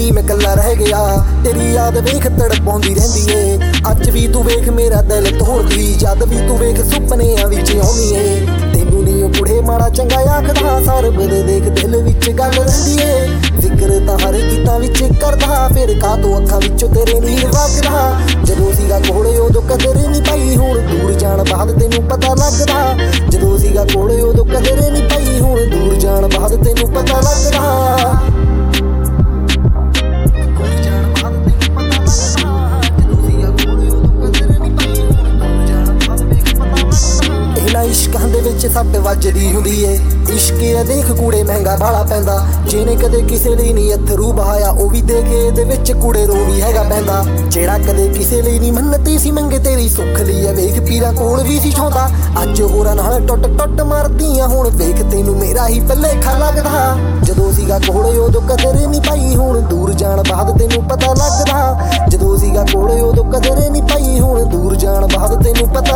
ਨਹੀਂ ਮੈਂ ਕੱਲਾ ਰਹਿ ਗਿਆ। ਤੇਰੀ ਯਾਦ ਵੇਖ ਤੜਪਾਉਂਦੀ ਰਹਿੰਦੀ ਏ। ਅੱਜ ਵੀ ਤੂੰ ਵੇਖ ਮੇਰਾ ਦਿਲ ਤੋੜਦੀ, ਜਦ ਵੀ ਤੂੰ ਵੇਖ ਸੁਪਨਿਆਂ ਵਿੱਚ ਆਉਂਦੀ ਏ। ਤੈਨੂੰ ਨਹੀਂ ਉਹ ਕੁੜੇ ਮਾੜਾ ਚੰਗਾ ਆਖਦਾ, ਸਰਬ ਦੇ ਦੇਖ ਦਿਲ ਵਿੱਚ ਗੱਲ ਰਹਿੰਦੀ ਏ। ਜ਼ਿਕਰ ਤਾਂ ਹਰ ਗੀਤਾਂ ਵਿੱਚ ਕਰਦਾ, ਫਿਰ ਕਾਹਤੋਂ ਅੱਖਾਂ ਵਿੱਚੋਂ ਤੇਰੇ ਨੀਰ ਵਗਦਾ। ਜਦੋਂ ਸੀਗਾ ਕੋਲੇ ਉਦੋਂ ਕਦਰ ਨਹੀਂ ਪਾਈ, ਹੁਣ ਦੂਰ ਜਾਣ ਬਾਅਦ ਤੈਨੂੰ ਪਤਾ ਲੱਗਦਾ। ਜਦੋਂ ਸੀਗਾ ਕੋਲੇ ਉਦੋਂ ਕਦਰ ਨਹੀਂ ਪਾਈ, ਹੁਣ ਦੂਰ ਜਾਣ ਬਾਅਦ ਤੈਨੂੰ ਪਤਾ ਲੱਗਦਾ। ਇਸ਼ਕਾਂ ਦੇ ਵਿੱਚ ਸੱਟ ਵੱਜਦੀ ਹੁੰਦੀ ਏ। ਇਸ਼ਕ ਇਹ ਦੇਖ ਕੂੜੇ ਮਹਿੰਗਾ ਬਾਲਾ ਪੈਂਦਾ, ਜਿਹਨੇ ਕਦੇ ਕਿਸੇ ਲਈ ਨਹੀਂ ਅਥਰੂ ਬਹਾਇਆ, ਉਹ ਵੀ ਦੇਖੇ ਇਹਦੇ ਵਿੱਚ ਕੂੜੇ ਰੋ ਵੀ ਹੈਗਾ ਪੈਂਦਾ। ਜਿਹੜਾ ਕਦੇ ਕਿਸੇ ਲਈ ਨਹੀਂ ਮੰਨਤੀ ਸੀ ਮੰਗੇ ਤੇਰੀ ਸੁੱਖ ਲਈ ਆ, ਵੇਖ ਪੀਰਾਂ ਕੋਲ ਵੀ ਸੀ ਛਾਉਂਦਾ। ਅੱਜ ਹੋਰਾਂ ਨਾਲ ਟੁੱਟ ਟੁੱਟ ਮਰਦੀਆਂ, ਹੁਣ ਵੇਖ ਤੈਨੂੰ ਮੇਰਾ ਹੀ ਭੁਲੇਖਾ ਲੱਗਦਾ। ਜਦੋਂ ਸੀਗਾ ਕੋਲੇ ਉਦੋਂ ਕਦਰ ਨਹੀਂ ਪਾਈ, ਹੁਣ ਦੂਰ ਜਾਣ ਬਾਅਦ ਤੈਨੂੰ ਪਤਾ ਲੱਗਦਾ। ਜਦੋਂ ਸੀਗਾ ਕੋਲੇ ਉਦੋਂ ਕਦਰ ਨਹੀਂ ਪਾਈ, ਹੁਣ ਦੂਰ ਜਾਣ ਬਾਅਦ ਤੈਨੂੰ ਪਤਾ